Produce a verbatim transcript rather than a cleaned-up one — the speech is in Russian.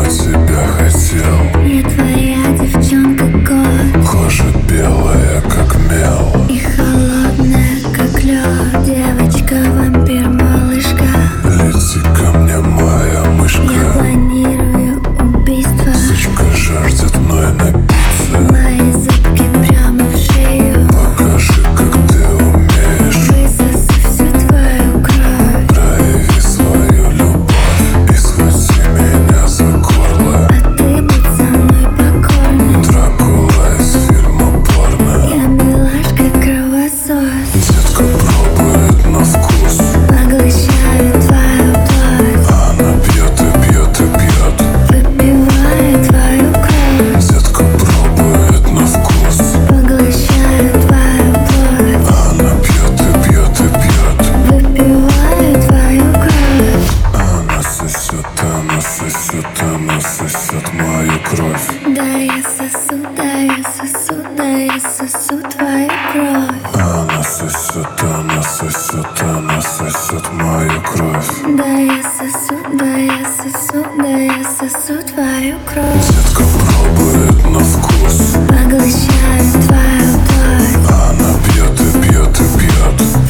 тебя хотел. Я твоя девчонка кот, Кожа белая, как мел, и холодная, как лед. Девочка-вампир, малышка. лети ко мне, моя Я мышка. планирую убийство. Сучка жаждет мной напиться. Мои зубки прямо в шею. Покажи, как ты умеешь. Высосу всю твою кровь. Прояви свою любовь и схвати меня за горло. А ты будь со мной покорна. Дракула из фильма порно. Я милашка, кровосос. Детка пробует на вкус. Поглощаю твою плоть. Она пьет и пьет и пьет. Выпиваю твою кровь. Детка пробует на вкус. Поглощаю твою плоть. Она пьет и пьет и пьет. Выпиваю твою кровь. Она сосет, она сосет, она сосет мою кровь. Да я сосу, да я сосу, да я сосу твою кровь. Она сосет, она сосет, она сосет мою кровь. Да я сосу, да я сосу, да я сосу твою кровь. Детка пробует на вкус. Поглощаю твою плоть. Она пьет и пьет и пьет.